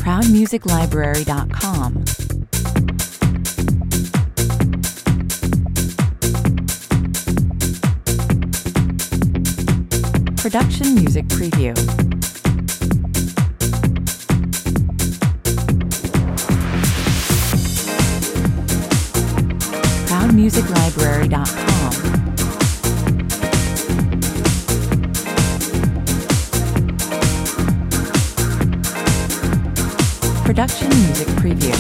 ProudMusicLibrary.com. Production Music Preview. ProudMusicLibrary.com. Production Music Preview.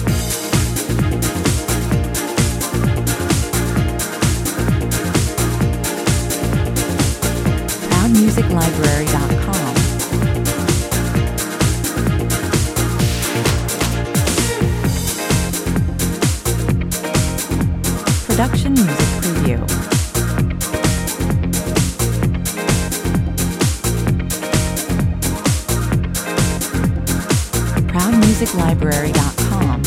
ProudMusicLibrary.com. Production Music Preview. ProudMusicLibrary.com.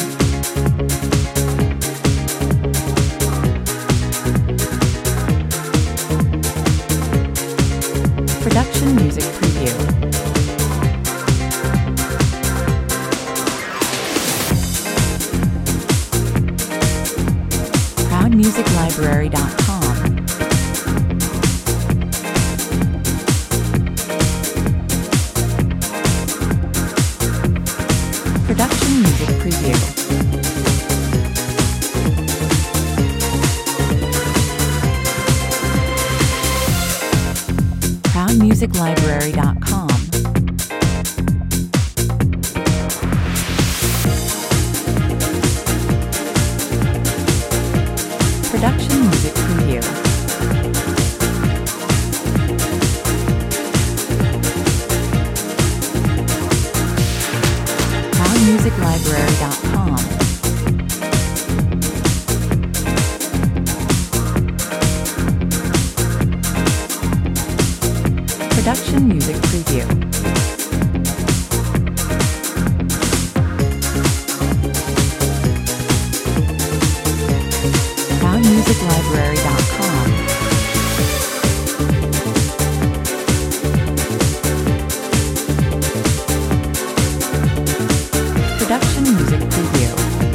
Production Music Preview. ProudMusicLibrary.com. Production Music Preview. ProudMusicLibrary.com. Production Music Preview. ProudMusicLibrary.com. Production Music Preview. ProudMusicLibrary.com. Production Music Preview.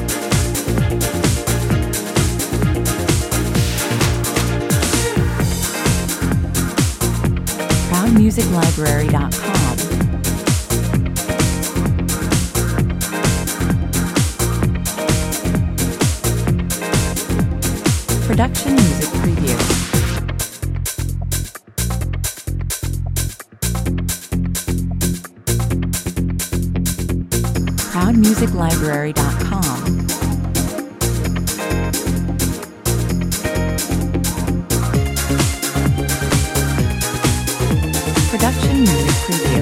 ProudMusicLibrary.com. Production Music Preview. ProudMusicLibrary.com. Production Music Preview.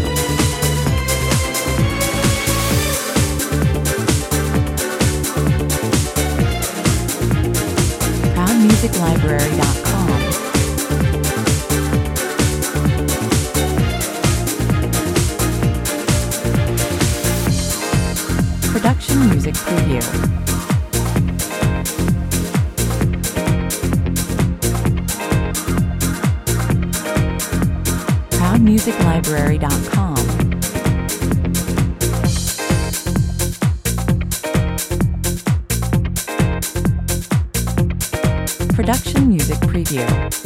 ProudMusicLibrary.com. Production Music Preview. ProudMusicLibrary.com. Production Music Preview.